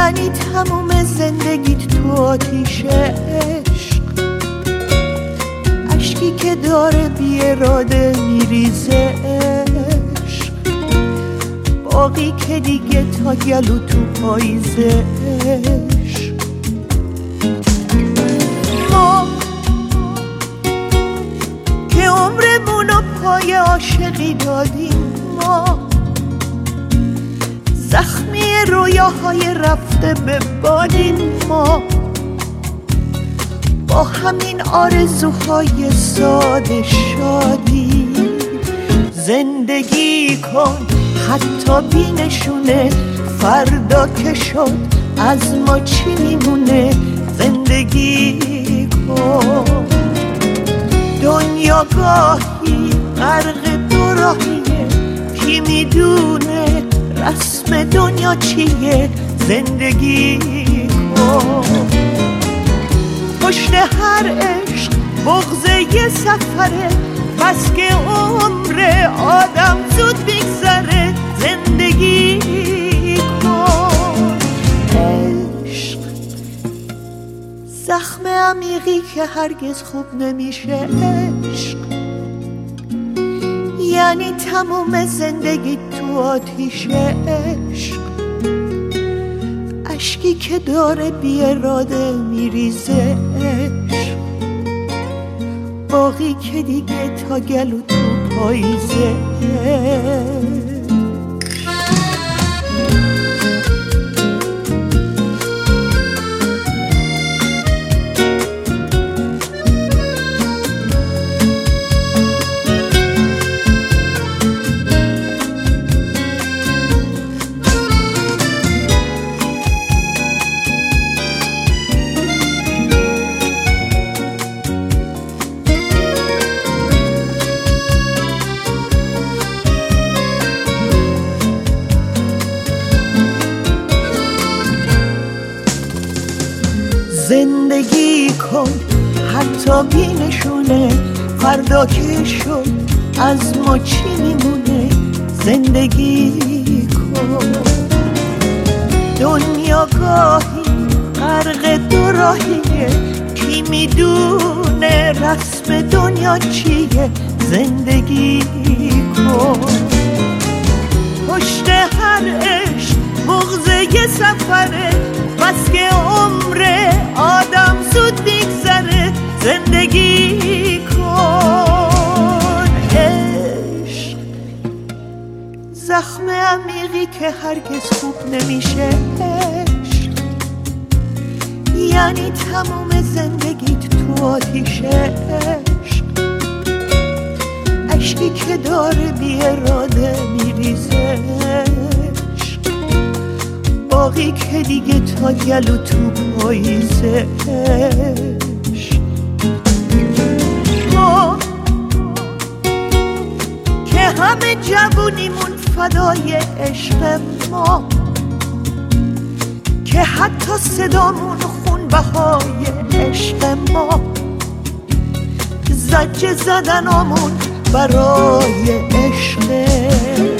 یعنی تموم زندگیت تو آتیش عشق، اشکی که داره بی اراده میریزه عشق، باقی که دیگه تا گلو تو پاییزه عشق. ما که عمرمونو پای عاشقی دادیم، ما زخمی رویاهای رفته به بادیم، ما با همین آرزوهای ساده شادی. زندگی کن حتی بی نشونه، فردا که شد از ما چی میمونه. زندگی کن، دنیا گاهی غرق دو راهیه، کی میدونه رسم دنیا چیه. زندگی کن، پشت هر عشق بغض یه سفره، بس که عمر آدم زود میگذره. زندگی کن، عشق زخم عمیقی که هرگز خوب نمیشه عشق، یعنی تموم زندگی تو آتیش عشق، اشکی که داره بی اراده میریزه عشق، باقی که دیگه تا گلو تو پاییزه عشق. زندگی کن حتی بی نشونه، فردا که شد از ما چی میمونه. زندگی کن، دنیا گاهی غرق دو راهیه، کی میدونه رسم دنیا چیه. زندگی کن، پشت هر عشق بغض یه سفره، بس که عمر آدم زود میگذره. زندگی کن، عشق زخم عمیقی که هرگز خوب نمیشه عشق، یعنی تموم زندگیت تو آتیش عشق، اشکی که داره بی اراده میریزه عشق، باقی که دیگه تا گلو تو پاییزه عشق. ما که همه جوونیمون فدای عشق، ما که حتی صدامون خون بهای عشق، ما زجه زدنامون برای عشق.